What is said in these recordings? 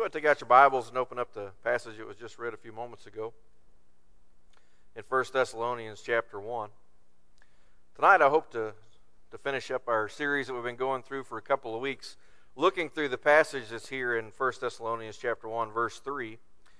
Go ahead and take out your Bibles and open up the passage that was just read a few moments ago in 1 Thessalonians chapter 1. Tonight I hope to finish up our series that we've been going through for a couple of weeks, looking through the passage that's here in 1 Thessalonians chapter 1, verse 3.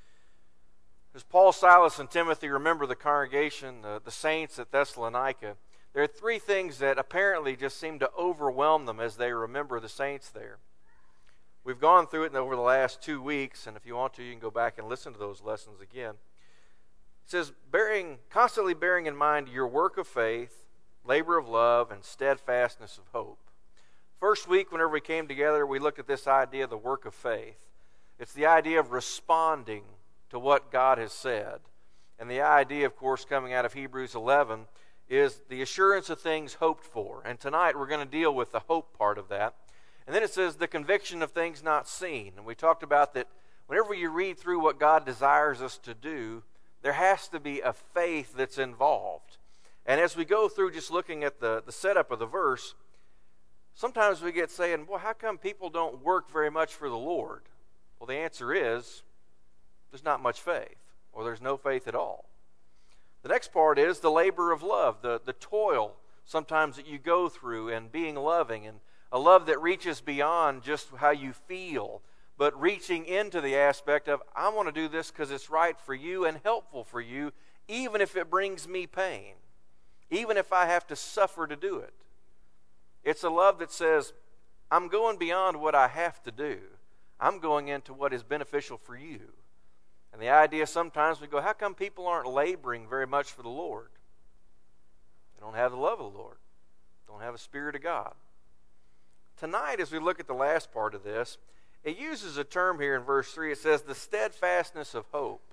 As Paul, Silas, and Timothy remember the congregation, the saints at Thessalonica, there are three things that apparently just seem to overwhelm them as they remember the saints there. We've gone through it over the last 2 weeks, and if you want to, you can go back and listen to those lessons again. It says, constantly bearing in mind your work of faith, labor of love, and steadfastness of hope. First week, whenever we came together, we looked at this idea of the work of faith. It's the idea of responding to what God has said. And the idea, of course, coming out of Hebrews 11, is the assurance of things hoped for. And tonight we're going to deal with the hope part of that. And then it says the conviction of things not seen. And we talked about that whenever you read through what God desires us to do, there has to be a faith that's involved. And as we go through just looking at the setup of the verse, sometimes we get saying, well, how come people don't work very much for the Lord? Well, the answer is there's not much faith, or there's no faith at all. The next part is the labor of love, the toil sometimes that you go through and being loving, and a love that reaches beyond just how you feel, but reaching into the aspect of, I want to do this because it's right for you and helpful for you, even if it brings me pain, even if I have to suffer to do it. It's a love that says, I'm going beyond what I have to do. I'm going into what is beneficial for you. And the idea sometimes we go, how come people aren't laboring very much for the Lord? They don't have the love of the Lord. Don't have a Spirit of God. Tonight, as we look at the last part of this, it uses a term here in verse 3. It says, the steadfastness of hope.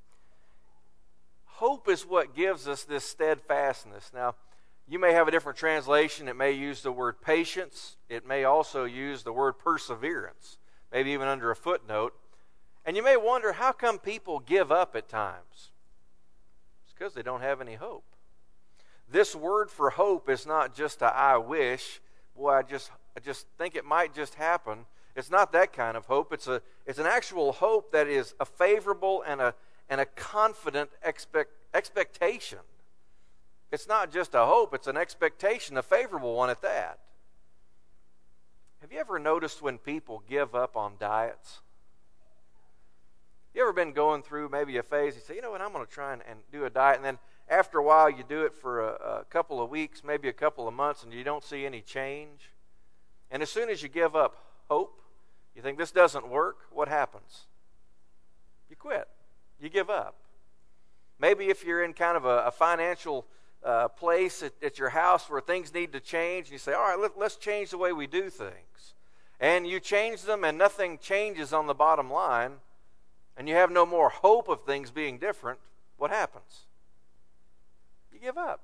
Hope is what gives us this steadfastness. Now, you may have a different translation. It may use the word patience. It may also use the word perseverance, maybe even under a footnote. And you may wonder, how come people give up at times? It's because they don't have any hope. This word for hope is not just a I wish. Boy, I just think it might just happen. It's not that kind of hope. It's an actual hope that is a favorable and a confident expectation. It's not just a hope, it's an expectation, a favorable one at that. Have you ever noticed when people give up on diets? You ever been going through maybe a phase, you say, you know what, I'm going to try and do a diet, and then after a while you do it for a couple of weeks, maybe a couple of months, and you don't see any change? And as soon as you give up hope, you think this doesn't work, what happens? You quit. You give up. Maybe if you're in kind of a financial place at your house where things need to change, and you say, all right, let's change the way we do things. And you change them and nothing changes on the bottom line, and you have no more hope of things being different, what happens? You give up.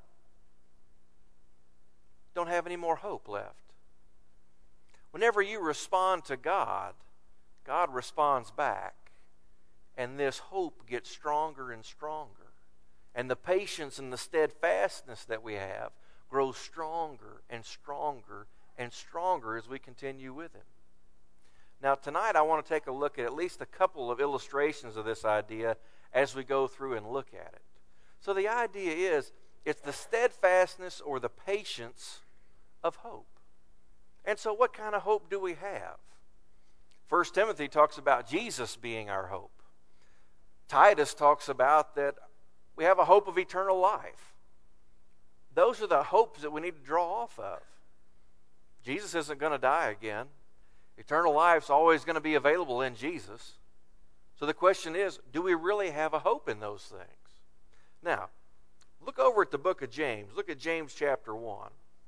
Don't have any more hope left. Whenever you respond to God, God responds back, and this hope gets stronger and stronger. And the patience and the steadfastness that we have grows stronger and stronger and stronger as we continue with Him. Now tonight I want to take a look at least a couple of illustrations of this idea as we go through and look at it. So the idea is, it's the steadfastness or the patience of hope. And so what kind of hope do we have? 1 Timothy talks about Jesus being our hope. Titus talks about that we have a hope of eternal life. Those are the hopes that we need to draw off of. Jesus isn't going to die again. Eternal life's always going to be available in Jesus. So the question is, do we really have a hope in those things? Now, look over at the book of James. Look at James chapter 1.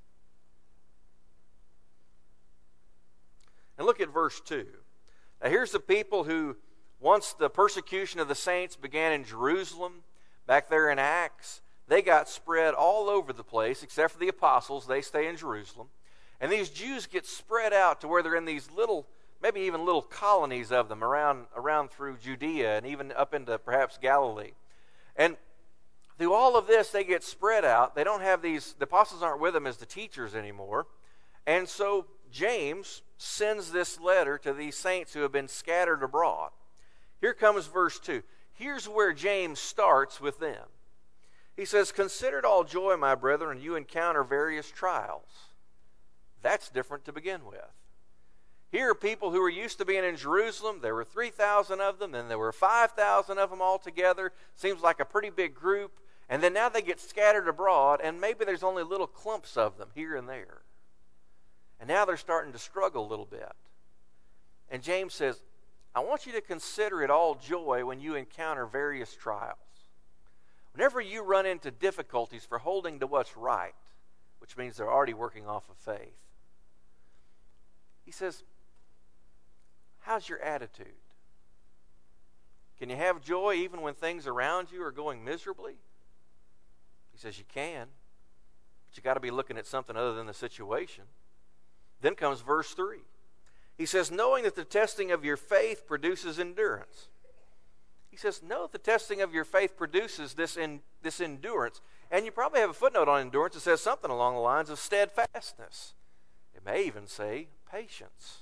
And look at verse 2. Now here's the people who, once the persecution of the saints began in Jerusalem, back there in Acts, they got spread all over the place, except for the apostles. They stay in Jerusalem. And these Jews get spread out to where they're in these little, maybe even little colonies of them around through Judea and even up into perhaps Galilee. And through all of this, they get spread out. They don't have the apostles aren't with them as the teachers anymore. And so James sends this letter to these saints who have been scattered abroad. Here comes verse 2. Here's where James starts with them. He says, "Consider it all joy, my brethren, when you encounter various trials." That's different to begin with. Here are people who were used to being in Jerusalem. There were 3,000 of them, and there were 5,000 of them all together. Seems like a pretty big group. And then now they get scattered abroad, and maybe there's only little clumps of them here and there. And now they're starting to struggle a little bit. And James says, I want you to consider it all joy when you encounter various trials. Whenever you run into difficulties for holding to what's right, which means they're already working off of faith, he says, how's your attitude? Can you have joy even when things around you are going miserably? He says you can, but you got to be looking at something other than the situation. Then comes verse 3. He says, knowing that the testing of your faith produces endurance. He says, know that the testing of your faith produces this endurance. And you probably have a footnote on endurance that says something along the lines of steadfastness. It may even say patience.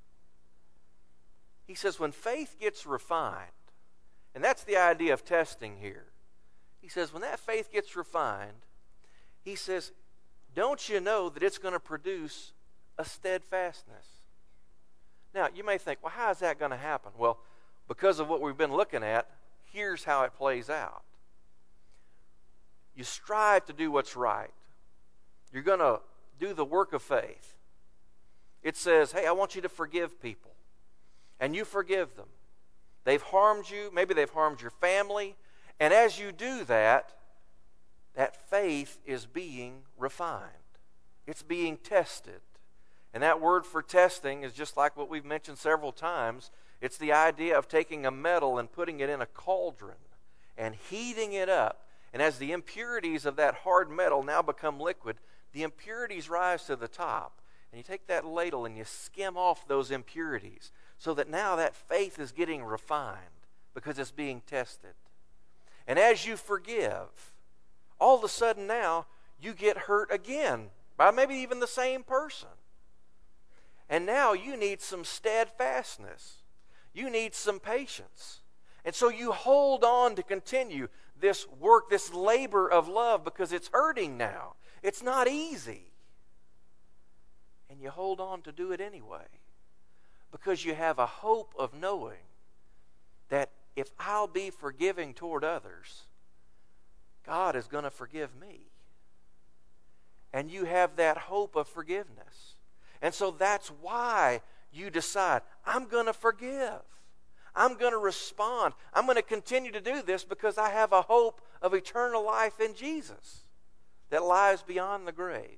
He says when faith gets refined, and that's the idea of testing here. He says when that faith gets refined, he says, don't you know that it's going to produce a steadfastness? Now, you may think, well, how is that going to happen? Well, because of what we've been looking at, here's how it plays out. You strive to do what's right. You're going to do the work of faith. It says, hey, I want you to forgive people. And you forgive them. They've harmed you. Maybe they've harmed your family. And as you do that, that faith is being refined. It's being tested. And that word for testing is just like what we've mentioned several times. It's the idea of taking a metal and putting it in a cauldron and heating it up. And as the impurities of that hard metal now become liquid, the impurities rise to the top. And you take that ladle and you skim off those impurities so that now that faith is getting refined because it's being tested. And as you forgive, all of a sudden now you get hurt again by maybe even the same person. And now you need some steadfastness. You need some patience. And so you hold on to continue this work, this labor of love because it's hurting now. It's not easy. And you hold on to do it anyway because you have a hope of knowing that if I'll be forgiving toward others, God is going to forgive me. And you have that hope of forgiveness. And so that's why you decide, I'm going to forgive. I'm going to respond. I'm going to continue to do this because I have a hope of eternal life in Jesus that lies beyond the grave.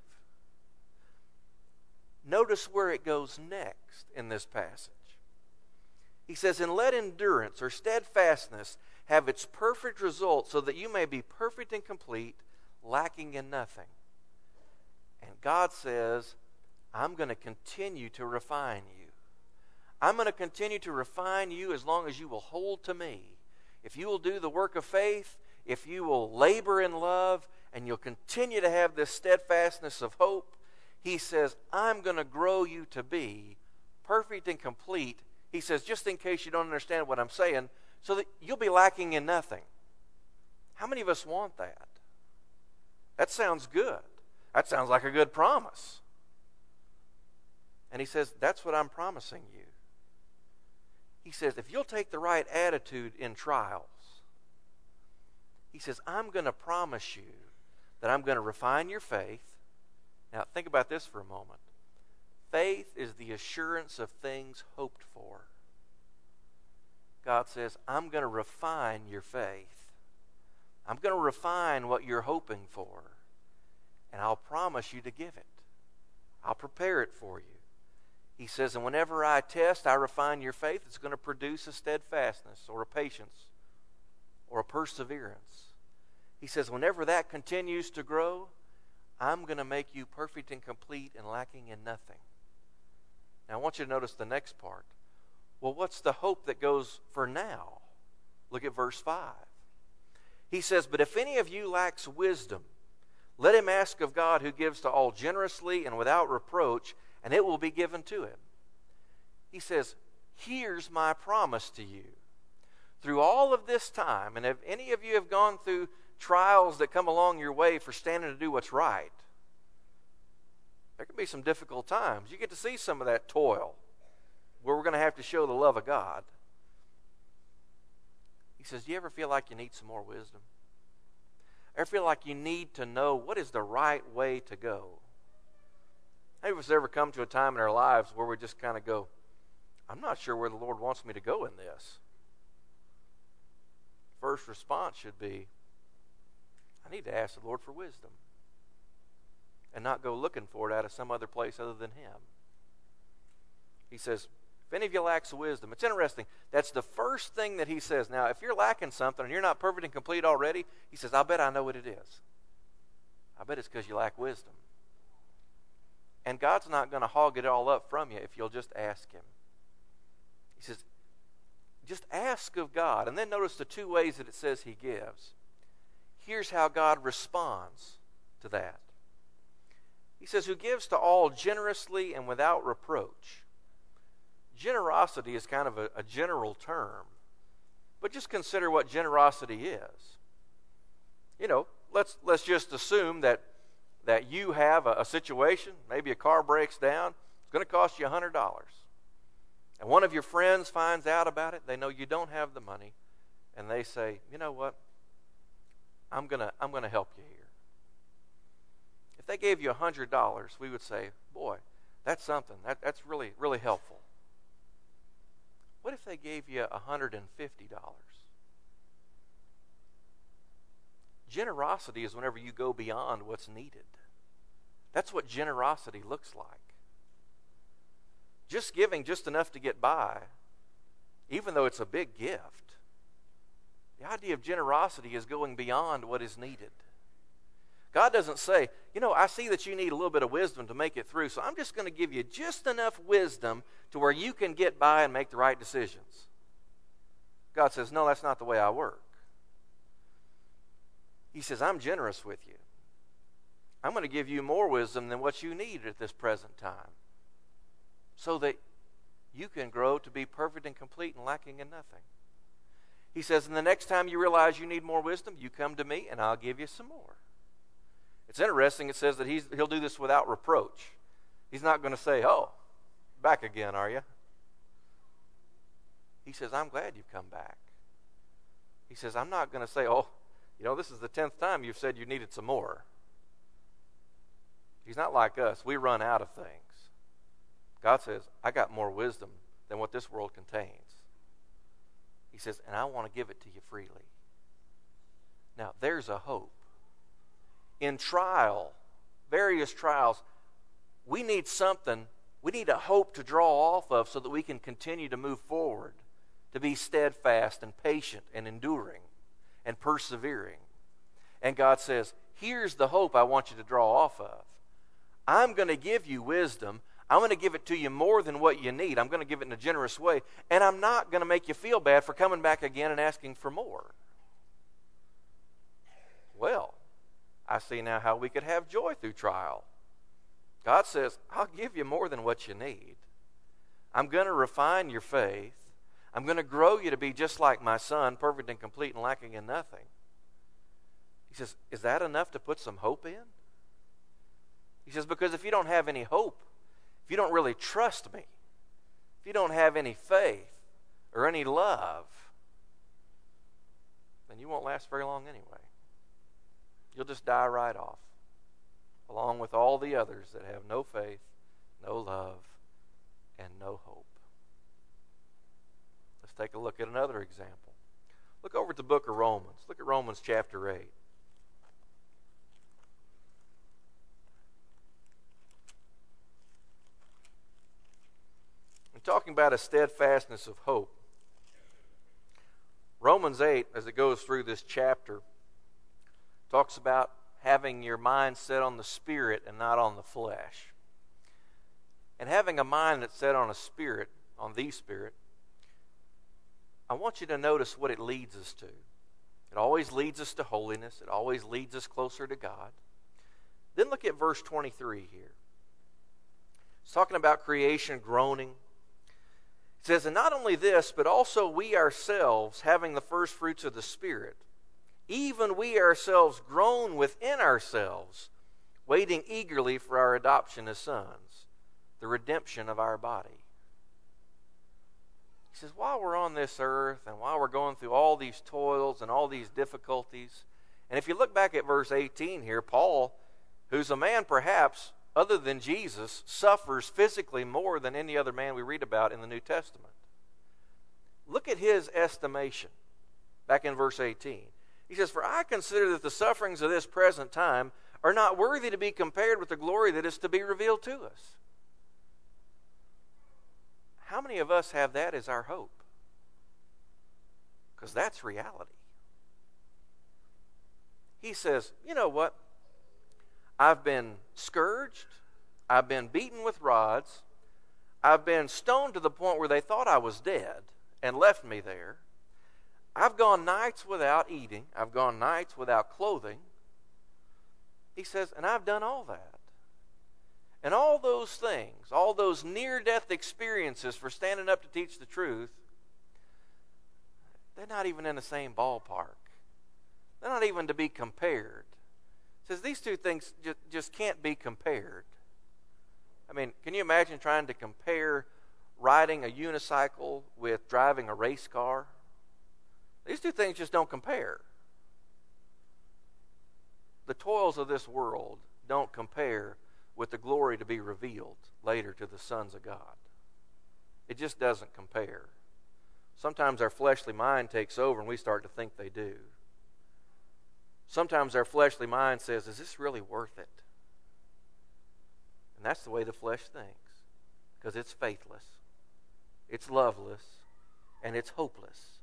Notice where it goes next in this passage. He says, and let endurance or steadfastness have its perfect result so that you may be perfect and complete, lacking in nothing. And God says, I'm going to continue to refine you. I'm going to continue to refine you as long as you will hold to me. If you will do the work of faith, if you will labor in love, and you'll continue to have this steadfastness of hope, he says, I'm going to grow you to be perfect and complete. He says, just in case you don't understand what I'm saying, so that you'll be lacking in nothing. How many of us want that? That sounds good. That sounds like a good promise. And he says, that's what I'm promising you. He says, if you'll take the right attitude in trials, he says, I'm going to promise you that I'm going to refine your faith. Now, think about this for a moment. Faith is the assurance of things hoped for. God says, I'm going to refine your faith. I'm going to refine what you're hoping for. And I'll promise you to give it. I'll prepare it for you. He says, and whenever I test, I refine your faith, it's going to produce a steadfastness or a patience or a perseverance. He says, whenever that continues to grow, I'm going to make you perfect and complete and lacking in nothing. Now, I want you to notice the next part. Well, what's the hope that goes for now? Look at verse 5. He says, but if any of you lacks wisdom, let him ask of God who gives to all generously and without reproach, and it will be given to him. He says, here's my promise to you. Through all of this time, and if any of you have gone through trials that come along your way for standing to do what's right, there can be some difficult times. You get to see some of that toil where we're going to have to show the love of God. He says, do you ever feel like you need some more wisdom? Ever feel like you need to know what is the right way to go? Any of us ever come to a time in our lives where we just kind of go, I'm not sure where the Lord wants me to go in this. First response should be, I need to ask the Lord for wisdom and not go looking for it out of some other place other than Him. He says, if any of you lacks wisdom, it's interesting. That's the first thing that He says. Now, if you're lacking something and you're not perfect and complete already, He says, I bet I know what it is. I bet it's because you lack wisdom. And God's not going to hog it all up from you if you'll just ask Him. He says, just ask of God. And then notice the two ways that it says He gives. Here's how God responds to that. He says, who gives to all generously and without reproach. Generosity is kind of a general term. But just consider what generosity is. You know, let's just assume that you have a situation, maybe a car breaks down, it's going to cost you $100. And one of your friends finds out about it, they know you don't have the money, and they say, you know what, I'm gonna help you here. If they gave you $100, we would say, boy, that's something. That's really, really helpful. What if they gave you $150? Generosity is whenever you go beyond what's needed. That's what generosity looks like. Just giving just enough to get by, even though it's a big gift. The idea of generosity is going beyond what is needed. God doesn't say, you know, I see that you need a little bit of wisdom to make it through, so I'm just going to give you just enough wisdom to where you can get by and make the right decisions. God says, no, that's not the way I work. He says, I'm generous with you. I'm going to give you more wisdom than what you need at this present time, so that you can grow to be perfect and complete and lacking in nothing. He says, and the next time you realize you need more wisdom, you come to me and I'll give you some more. It's interesting, it says that he'll do this without reproach. He's not going to say, oh, back again, are you? He says, I'm glad you've come back. He says, I'm not going to say, oh, you know, this is the 10th time you've said you needed some more. He's not like us. We run out of things. God says, I got more wisdom than what this world contains. He says, and I want to give it to you freely. Now, there's a hope. In various trials, we need something, we need a hope to draw off of so that we can continue to move forward, to be steadfast and patient and enduring and persevering. And God says, here's the hope I want you to draw off of. I'm going to give you wisdom. I'm going to give it to you more than what you need. I'm going to give it in a generous way. And I'm not going to make you feel bad for coming back again and asking for more. Well, I see now how we could have joy through trial. God says, I'll give you more than what you need. I'm going to refine your faith. I'm going to grow you to be just like my Son, perfect and complete and lacking in nothing. He says, is that enough to put some hope in? He says, because if you don't have any hope, if you don't really trust me, if you don't have any faith or any love, then you won't last very long anyway. You'll just die right off, along with all the others that have no faith, no love, and no hope. Let's take a look at another example. Look over at the book of Romans. Look at Romans chapter 8. I'm talking about a steadfastness of hope. Romans 8, as it goes through this chapter, talks about having your mind set on the Spirit and not on the flesh. And having a mind that's set on a Spirit, on the Spirit, I want you to notice what it leads us to. It always leads us to holiness. It always leads us closer to God. Then look at verse 23 here. It's talking about creation groaning. It says, and not only this, but also we ourselves, having the first fruits of the Spirit, even we ourselves groan within ourselves, waiting eagerly for our adoption as sons, the redemption of our body. He says, while we're on this earth and while we're going through all these toils and all these difficulties, and if you look back at verse 18 here, Paul, who's a man perhaps other than Jesus, suffers physically more than any other man we read about in the New Testament. Look at his estimation back in verse 18. He says, for I consider that the sufferings of this present time are not worthy to be compared with the glory that is to be revealed to us. How many of us have that as our hope? Because that's reality. He says, you know what? I've been scourged. I've been beaten with rods. I've been stoned to the point where they thought I was dead and left me there. I've gone nights without eating. I've gone nights without clothing. He says, and I've done all that. And all those things, all those near-death experiences for standing up to teach the truth, they're not even in the same ballpark. They're not even to be compared. It says these two things just can't be compared. I mean, can you imagine trying to compare riding a unicycle with driving a race car? These two things just don't compare. The toils of this world don't compare with the glory to be revealed later to the sons of God. It just doesn't compare. Sometimes our fleshly mind takes over and we start to think they do. Sometimes our fleshly mind says, is this really worth it? And that's the way the flesh thinks, because it's faithless, it's loveless, and it's hopeless.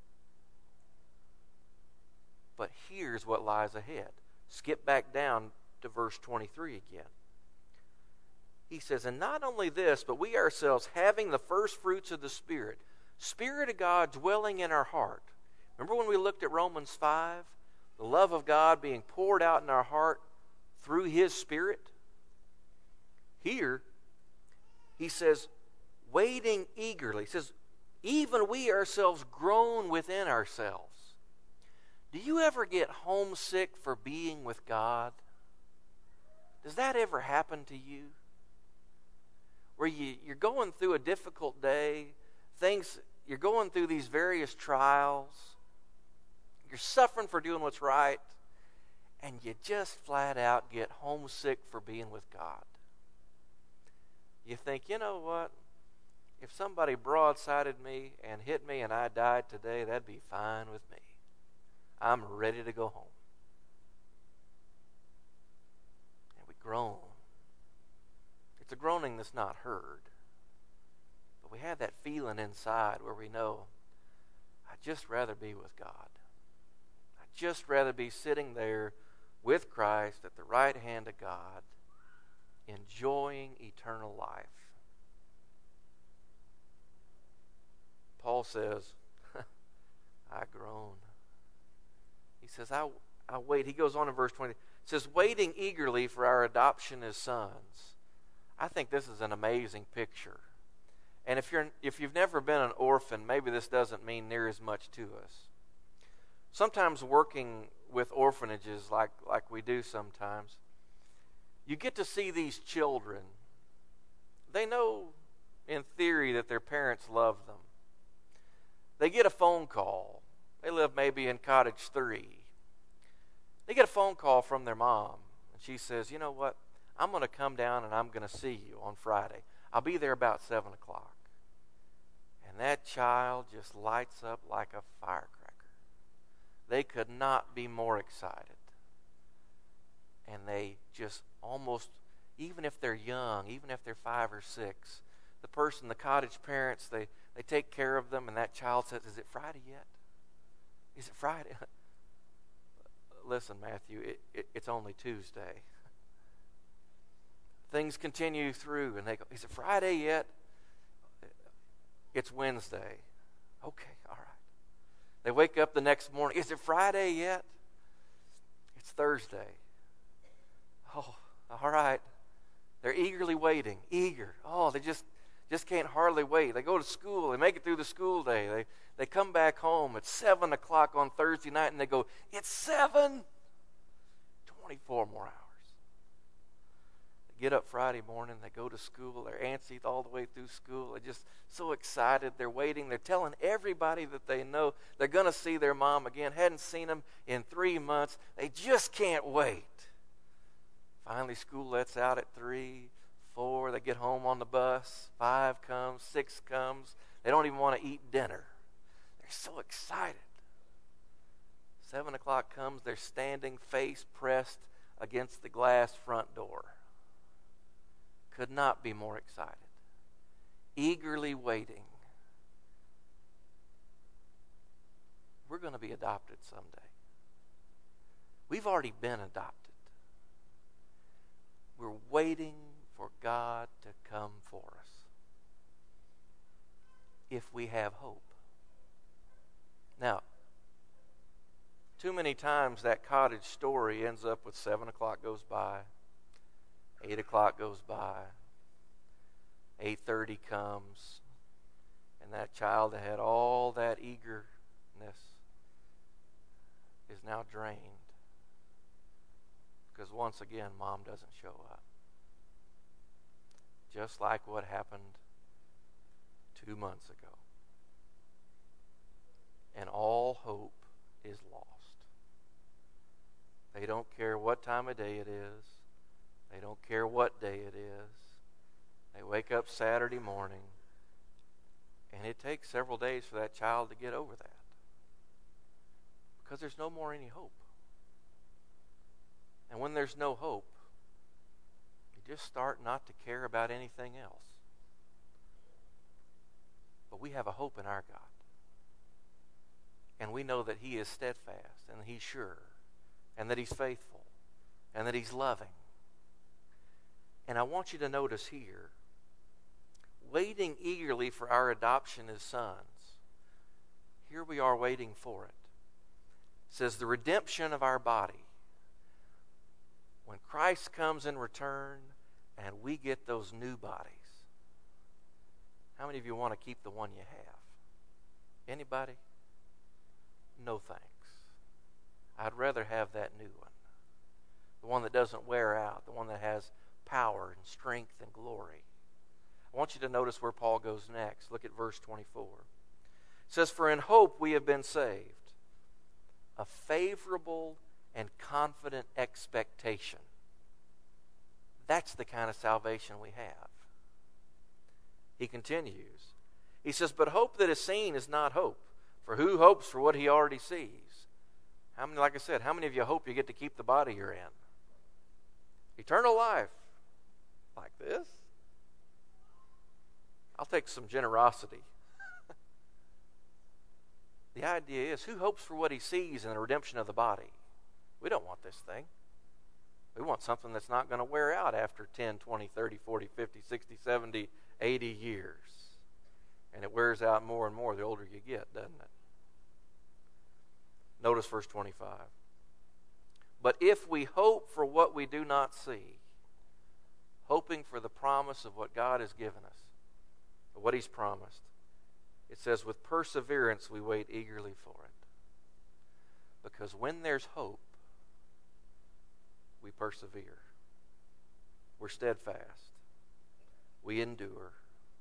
But here's what lies ahead. Skip back down to verse 23 again. He says, and not only this, but we ourselves, having the first fruits of the Spirit of God dwelling in our heart. Remember when we looked at Romans 5? The love of God being poured out in our heart through His Spirit. Here, he says, waiting eagerly. He says, even we ourselves groan within ourselves. Do you ever get homesick for being with God? Does that ever happen to you? Where you're going through a difficult day, you're going through these various trials, you're suffering for doing what's right, and you just flat out get homesick for being with God. You think, you know what? If somebody broadsided me and hit me and I died today, that'd be fine with me. I'm ready to go home. And we groan. It's a groaning that's not heard. But we have that feeling inside where we know, I'd just rather be with God. I'd just rather be sitting there with Christ at the right hand of God, enjoying eternal life. Paul says, I groan. He says, I wait. He goes on in verse 20. It says, waiting eagerly for our adoption as sons. I think this is an amazing picture. And if you've never been an orphan, maybe this doesn't mean near as much to us. Sometimes working with orphanages like we do sometimes, you get to see these children. They know in theory that their parents love them. They get a phone call. They live maybe in Cottage 3. They get a phone call from their mom. And she says, you know what? I'm going to come down and I'm going to see you on Friday. I'll be there about 7 o'clock. And that child just lights up like a firecracker. They could not be more excited. And they just almost, even if they're young, even if they're 5 or 6, the cottage parents, they take care of them, and that child says, is it Friday yet? Is it Friday? Listen, Matthew, it's only Tuesday. Things continue through, and they go, is it Friday yet? It's Wednesday. Okay, all right. They wake up the next morning. Is it Friday yet? It's Thursday. Oh, all right. They're eagerly waiting, eager. Oh, they just can't hardly wait. They go to school. They make it through the school day. They come back home at 7 o'clock on Thursday night, and they go, it's 7. 24 more hours. They get up Friday morning. They go to school. They're antsy all the way through school. They're just so excited. They're waiting. They're telling everybody that they know they're going to see their mom again. Hadn't seen them in 3 months. They just can't wait. Finally, school lets out at 3, 4. They get home on the bus. 5 comes, 6 comes. They don't even want to eat dinner. They're so excited. 7 o'clock comes. They're standing face pressed against the glass front door. Could not be more excited. Eagerly waiting. We're going to be adopted someday. We've already been adopted. We're waiting for God to come for us. If we have hope. Now, too many times that cottage story ends up with 7 o'clock goes by, 8 o'clock goes by, 8:30 comes, and that child that had all that eagerness is now drained. Because once again, mom doesn't show up. Just like what happened 2 months ago. And all hope is lost. They don't care what time of day it is. They don't care what day it is. They wake up Saturday morning, and it takes several days for that child to get over that. Because there's no more any hope. And when there's no hope, you just start not to care about anything else. But we have a hope in our God. And we know that He is steadfast, and He's sure, and that He's faithful, and that He's loving. And I want you to notice here, waiting eagerly for our adoption as sons. Here we are waiting for it. It says the redemption of our body. When Christ comes in return and we get those new bodies. How many of you want to keep the one you have? Anybody? No thanks. I'd rather have that new one. The one that doesn't wear out. The one that has power and strength and glory. I want you to notice where Paul goes next. Look at verse 24. It says, for in hope we have been saved. A favorable and confident expectation. That's the kind of salvation we have. He continues. He says, but hope that is seen is not hope. For who hopes for what he already sees? How many, like I said, how many of you hope you get to keep the body you're in? Eternal life. Like this? I'll take some generosity. The idea is, who hopes for what he sees in the redemption of the body? We don't want this thing. We want something that's not going to wear out after 10, 20, 30, 40, 50, 60, 70, 80 years. And it wears out more and more the older you get, doesn't it? Notice verse 25. But if we hope for what we do not see, hoping for the promise of what God has given us, or what He's promised, it says, with perseverance we wait eagerly for it. Because when there's hope, we persevere. We're steadfast. We endure.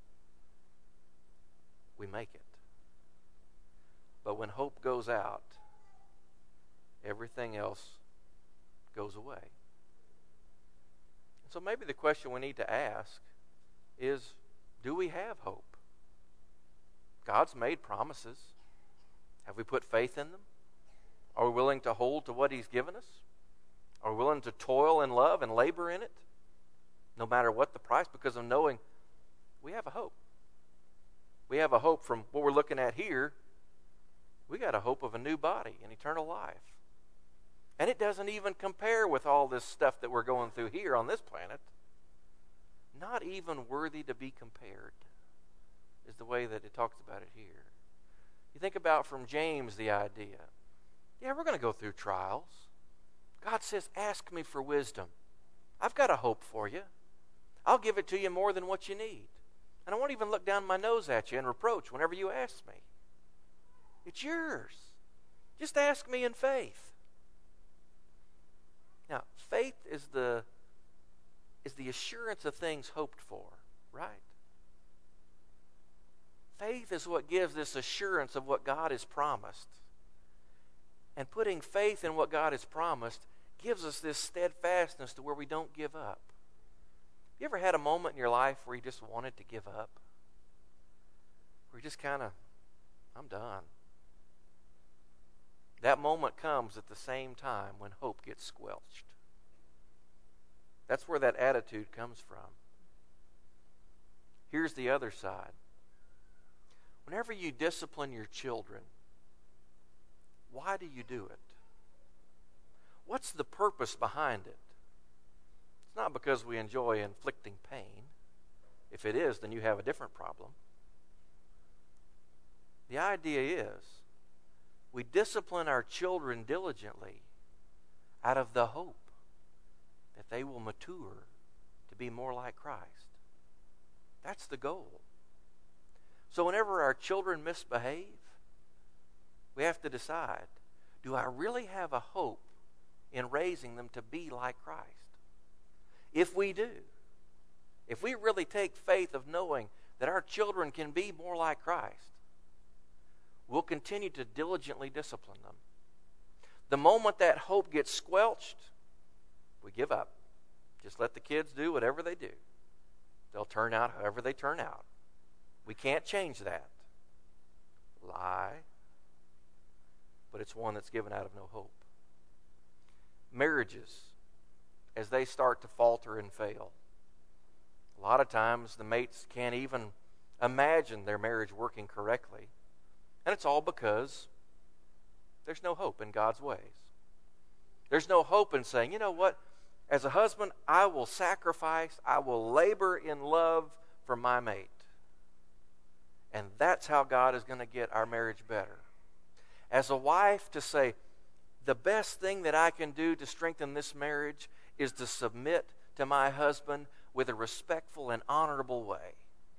We make it. But when hope goes out, everything else goes away. And so maybe the question we need to ask is, do we have hope? God's made promises. Have we put faith in them? Are we willing to hold to what He's given us? Are we willing to toil and love and labor in it? No matter what the price, because of knowing we have a hope. We have a hope from what we're looking at here. We got a hope of a new body and eternal life. And it doesn't even compare with all this stuff that we're going through here on this planet. Not even worthy to be compared is the way that it talks about it here. You think about from James the idea. Yeah, we're going to go through trials. God says, ask me for wisdom. I've got a hope for you. I'll give it to you more than what you need. And I won't even look down my nose at you in reproach whenever you ask me. It's yours. Just ask me in faith. Now, faith is the assurance of things hoped for, right? Faith is what gives this assurance of what God has promised. And putting faith in what God has promised gives us this steadfastness to where we don't give up. You ever had a moment in your life where you just wanted to give up? Where you just kind of, I'm done. That moment comes at the same time when hope gets squelched. That's where that attitude comes from. Here's the other side. Whenever you discipline your children, why do you do it? What's the purpose behind it? It's not because we enjoy inflicting pain. If it is, then you have a different problem. The idea is we discipline our children diligently out of the hope that they will mature to be more like Christ. That's the goal. So whenever our children misbehave, we have to decide, do I really have a hope in raising them to be like Christ? If we do, if we really take faith of knowing that our children can be more like Christ, we'll continue to diligently discipline them. The moment that hope gets squelched, we give up. Just let the kids do whatever they do. They'll turn out however they turn out. We can't change that lie, but it's one that's given out of no hope. Marriages, as they start to falter and fail, a lot of times the mates can't even imagine their marriage working correctly. And it's all because there's no hope in God's ways. There's no hope in saying, you know what, as a husband, I will sacrifice, I will labor in love for my mate. And that's how God is going to get our marriage better. As a wife, to say, the best thing that I can do to strengthen this marriage is to submit to my husband with a respectful and honorable way.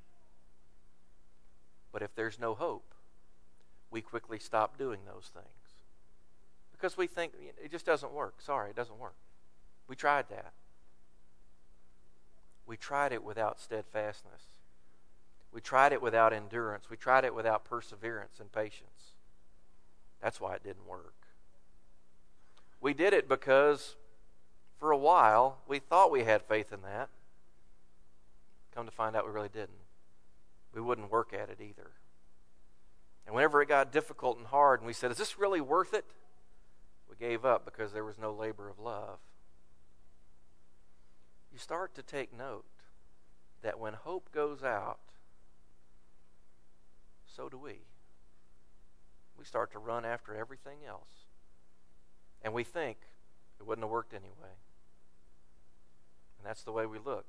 But if there's no hope, we quickly stop doing those things. Because we think, it just doesn't work. Sorry, it doesn't work. We tried that. We tried it without steadfastness. We tried it without endurance. We tried it without perseverance and patience. That's why it didn't work. We did it because for a while we thought we had faith in that. Come to find out we really didn't. We wouldn't work at it either. And whenever it got difficult and hard and we said, is this really worth it? We gave up because there was no labor of love. You start to take note that when hope goes out, so do we. We start to run after everything else. And we think it wouldn't have worked anyway. And that's the way we look.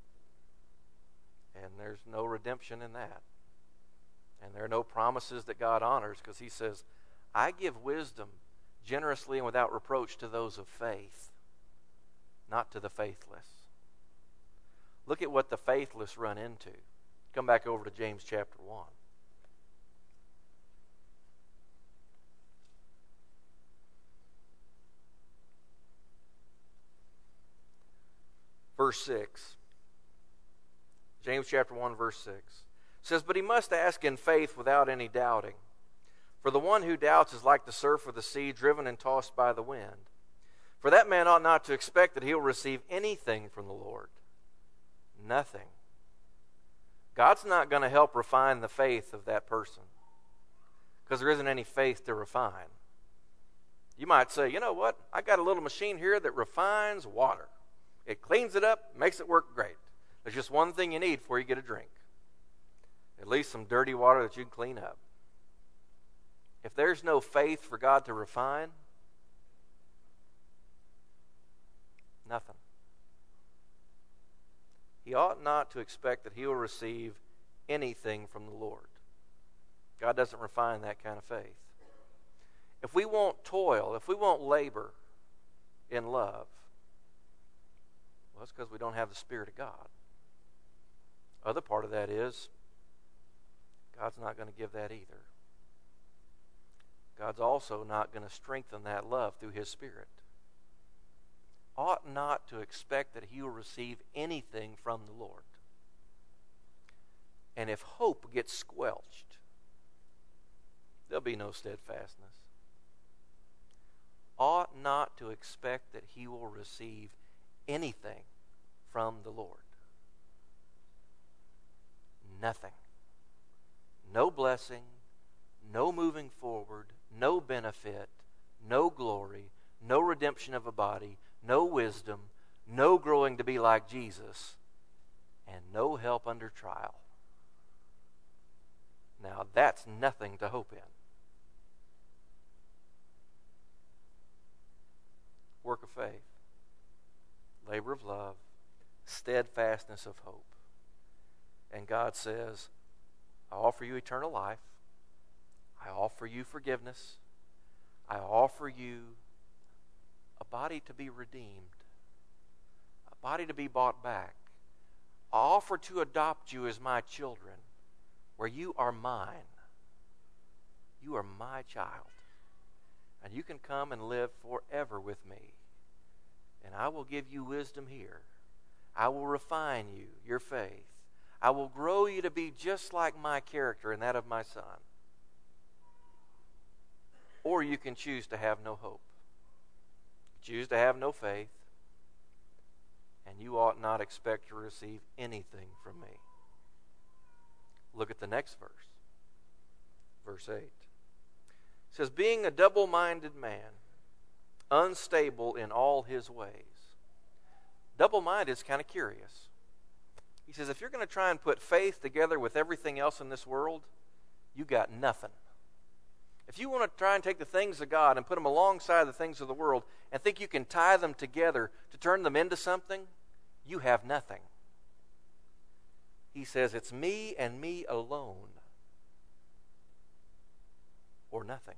And there's no redemption in that. And there are no promises that God honors, because he says, I give wisdom generously and without reproach to those of faith, not to the faithless. Look at what the faithless run into. Come back over to James chapter 1. Verse 6. James chapter 1, verse 6. Says, but he must ask in faith without any doubting. For the one who doubts is like the surf of the sea, driven and tossed by the wind. For that man ought not to expect that he will receive anything from the Lord. Nothing. God's not going to help refine the faith of that person, because there isn't any faith to refine. You might say, you know what? I got a little machine here that refines water. It cleans it up, makes it work great. There's just one thing you need before you get a drink. At least some dirty water that you can clean up. If there's no faith for God to refine, nothing. He ought not to expect that he will receive anything from the Lord. God doesn't refine that kind of faith. If we won't toil, if we won't labor in love, well, it's because we don't have the Spirit of God. Other part of that is God's not going to give that either. God's also not going to strengthen that love through His Spirit. Ought not to expect that he will receive anything from the Lord. And if hope gets squelched, there'll be no steadfastness. Ought not to expect that he will receive anything from the Lord. Nothing. No blessing, no moving forward, no benefit, no glory, no redemption of a body, no wisdom, no growing to be like Jesus, and no help under trial. Now that's nothing to hope in. Work of faith, labor of love, steadfastness of hope. And God says, I offer you eternal life. I offer you forgiveness. I offer you a body to be redeemed, a body to be bought back. I offer to adopt you as my children, where you are mine. You are my child. And you can come and live forever with me. And I will give you wisdom here. I will refine you, your faith. I will grow you to be just like my character and that of my Son. Or you can choose to have no hope. Choose to have no faith. And you ought not expect to receive anything from me. Look at the next verse. Verse 8. It says, being a double-minded man, unstable in all his ways. Double-minded is kind of curious. He says, if you're going to try and put faith together with everything else in this world, you got nothing. If you want to try and take the things of God and put them alongside the things of the world and think you can tie them together to turn them into something, you have nothing. He says, it's me and me alone, or nothing.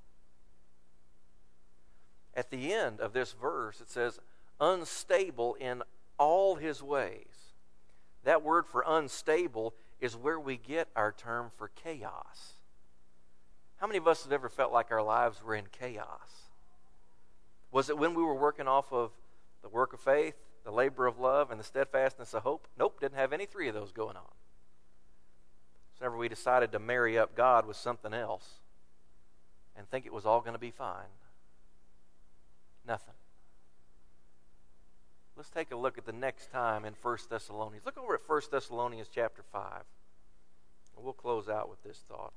At the end of this verse, it says, unstable in all his ways. That word for unstable is where we get our term for chaos. How many of us have ever felt like our lives were in chaos? Was it when we were working off of the work of faith, the labor of love, and the steadfastness of hope? Nope, didn't have any three of those going on. It's whenever we decided to marry up God with something else and think it was all going to be fine. Nothing. Let's take a look at the next time in 1 Thessalonians. Look over at 1 Thessalonians chapter 5. And we'll close out with this thought.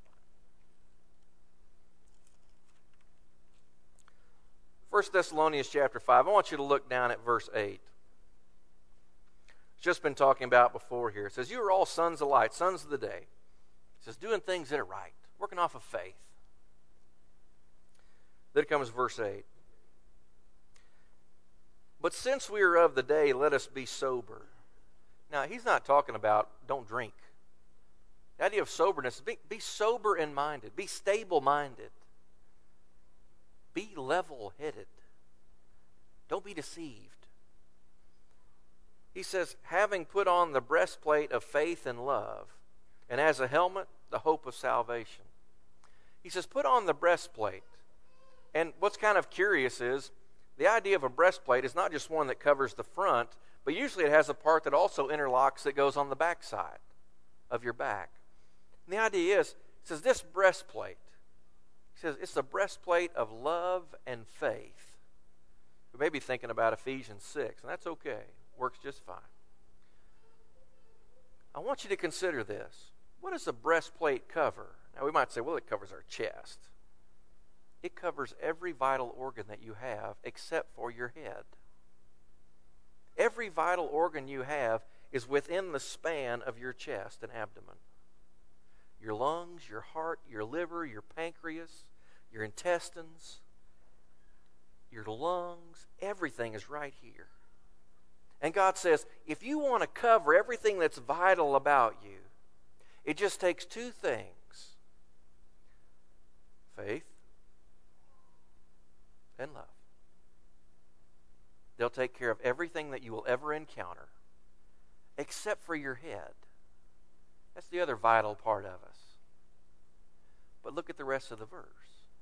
1 Thessalonians chapter 5. I want you to look down at verse 8. It's just been talking about before here. It says, you are all sons of light, sons of the day. It says, doing things that are right, working off of faith. Then comes verse 8. But since we are of the day, let us be sober. Now, he's not talking about don't drink. The idea of soberness is be sober in minded, be stable minded, be level headed. Don't be deceived. He says, having put on the breastplate of faith and love, and as a helmet, the hope of salvation. He says, put on the breastplate. And what's kind of curious is, the idea of a breastplate is not just one that covers the front, but usually it has a part that also interlocks that goes on the back side of your back. And the idea is, it says this breastplate, he says it's the breastplate of love and faith. We may be thinking about Ephesians 6, and that's okay. Works just fine. I want you to consider this. What does a breastplate cover? Now we might say, well, it covers our chest. It covers every vital organ that you have except for your head. Every vital organ you have is within the span of your chest and abdomen. Your lungs, your heart, your liver, your pancreas, your intestines, your lungs, everything is right here. And God says, if you want to cover everything that's vital about you, it just takes two things: faith and love. They'll take care of everything that you will ever encounter, except for your head. That's the other vital part of us. But look at the rest of the verse.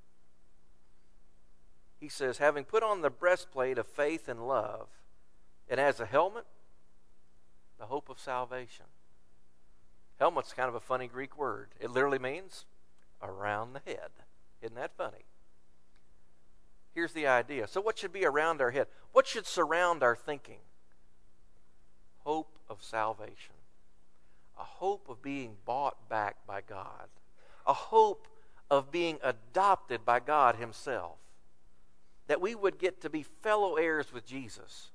He says, having put on the breastplate of faith and love, and as a helmet, the hope of salvation. Helmet's kind of a funny Greek word. It literally means around the head. Isn't that funny? Here's the idea. So what should be around our head? What should surround our thinking? Hope of salvation. A hope of being bought back by God. A hope of being adopted by God Himself. That we would get to be fellow heirs with Jesus.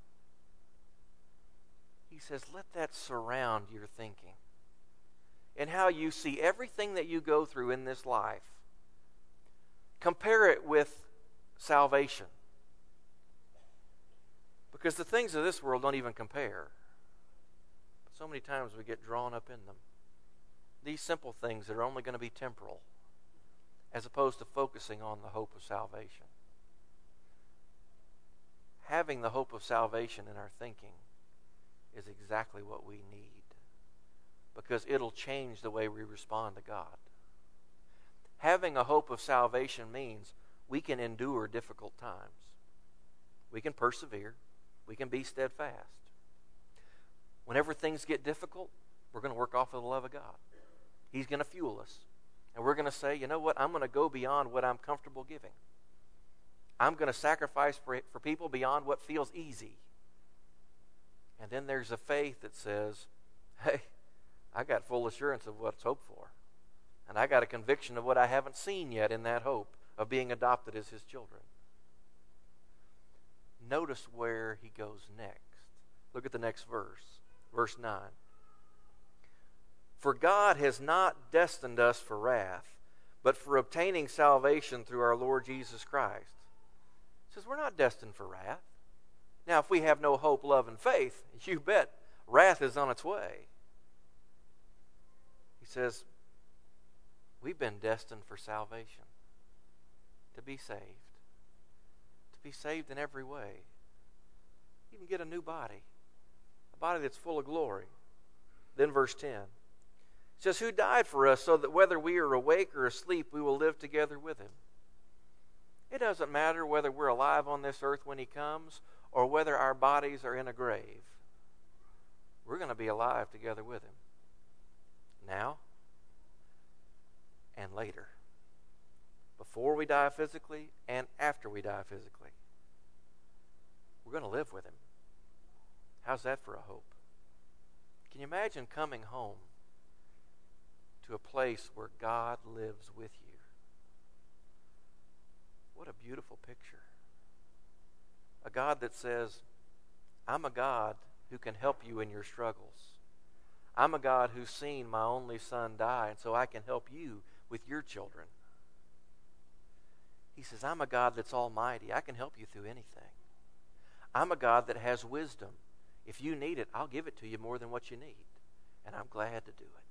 He says, let that surround your thinking. And how you see everything that you go through in this life. Compare it with salvation. Because the things of this world don't even compare. But so many times we get drawn up in them. These simple things that are only going to be temporal, as opposed to focusing on the hope of salvation. Having the hope of salvation in our thinking is exactly what we need, because it'll change the way we respond to God. Having a hope of salvation means we can endure difficult times. We can persevere. We can be steadfast. Whenever things get difficult, we're going to work off of the love of God. He's going to fuel us. And we're going to say, you know what, I'm going to go beyond what I'm comfortable giving. I'm going to sacrifice for people beyond what feels easy. And then there's a faith that says, hey, I got full assurance of what's hoped for. And I got a conviction of what I haven't seen yet in that hope of being adopted as His children. Notice where he goes next. Look at the next verse. Verse 9. For God has not destined us for wrath, but for obtaining salvation through our Lord Jesus Christ. He says we're not destined for wrath. Now, if we have no hope, love, and faith, you bet wrath is on its way. He says, we've been destined for salvation, to be saved in every way. Even get a new body, a body that's full of glory. Then verse 10, it says, who died for us so that whether we are awake or asleep, we will live together with Him. It doesn't matter whether we're alive on this earth when He comes or whether our bodies are in a grave. We're going to be alive together with Him. Now and later. Before we die physically and after we die physically. We're going to live with Him. How's that for a hope? Can you imagine coming home to a place where God lives with you? What a beautiful picture. A God that says, I'm a God who can help you in your struggles. I'm a God who's seen my only son die, and so I can help you with your children. He says, I'm a God that's almighty. I can help you through anything. I'm a God that has wisdom. If you need it, I'll give it to you more than what you need. And I'm glad to do it.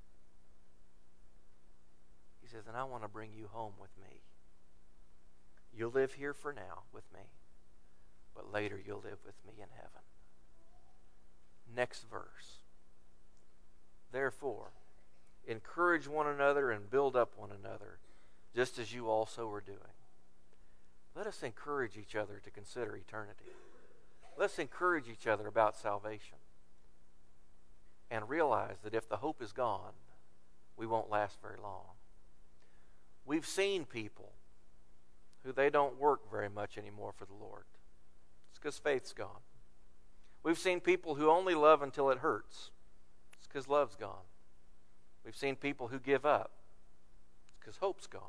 He says, and I want to bring you home with me. You'll live here for now with me, but later you'll live with me in heaven. Next verse. Therefore, encourage one another and build up one another, just as you also are doing. Let us encourage each other to consider eternity. Let's encourage each other about salvation. And realize that if the hope is gone, we won't last very long. We've seen people who they don't work very much anymore for the Lord. It's because faith's gone. We've seen people who only love until it hurts. It's because love's gone. We've seen people who give up. It's because hope's gone.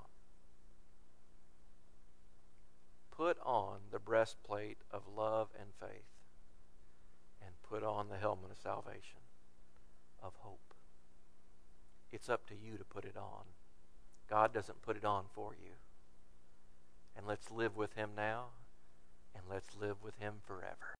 Put on the breastplate of love and faith, and put on the helmet of salvation, of hope. It's up to you to put it on. God doesn't put it on for you. And let's live with Him now, and let's live with Him forever.